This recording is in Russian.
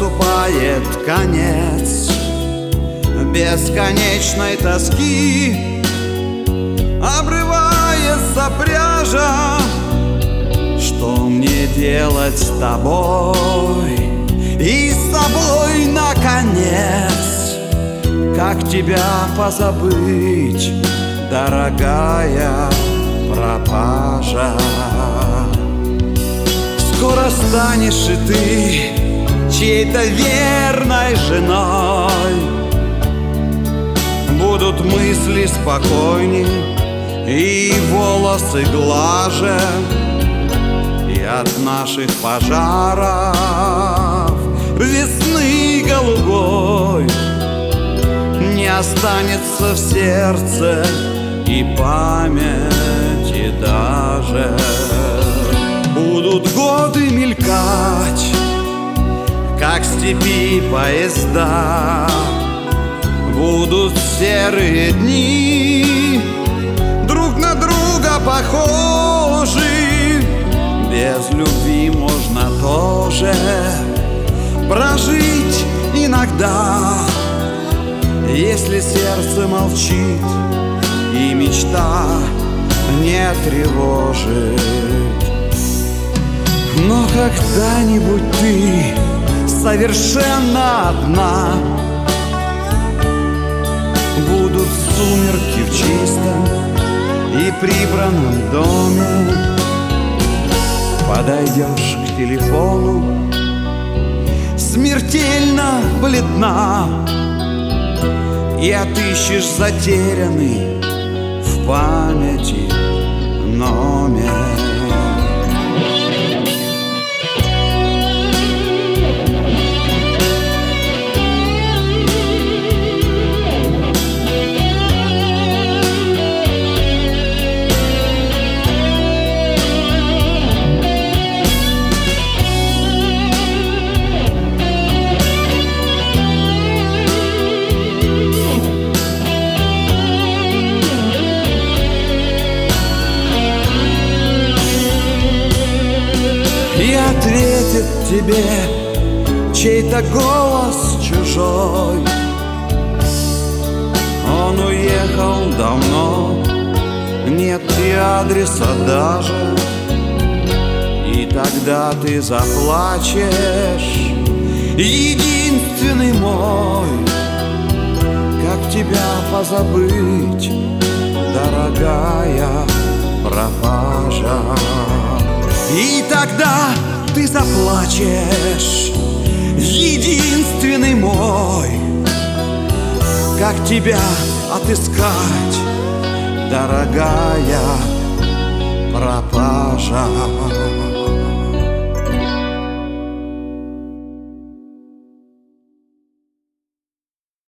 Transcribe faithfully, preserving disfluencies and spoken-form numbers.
наступает конец бесконечной тоски. Обрывается пряжа, что мне делать с тобой и с собой, наконец? Как тебя позабыть, дорогая пропажа? Скоро станешь и ты чьей-то верной женой, будут мысли спокойней и волосы глаже, и от наших пожаров весны голубой не останется в сердце и памяти даже. Будут годы мелькать, как степи поезда, будут серые дни, друг на друга похожи. Без любви можно тоже прожить иногда, если сердце молчит и мечта не тревожит. Но когда-нибудь ты совершенно одна, будут сумерки в чистом и прибранном доме. Подойдешь к телефону, смертельно бледна, и отыщешь затерянный в памяти номер. И ответит тебе чей-то голос чужой. Он уехал давно, нет и адреса даже. И тогда ты заплачешь, единственный мой. Как тебя позабыть, дорогая пропажа? И тогда ты заплачешь, единственный мой. Как тебя отыскать, дорогая пропажа?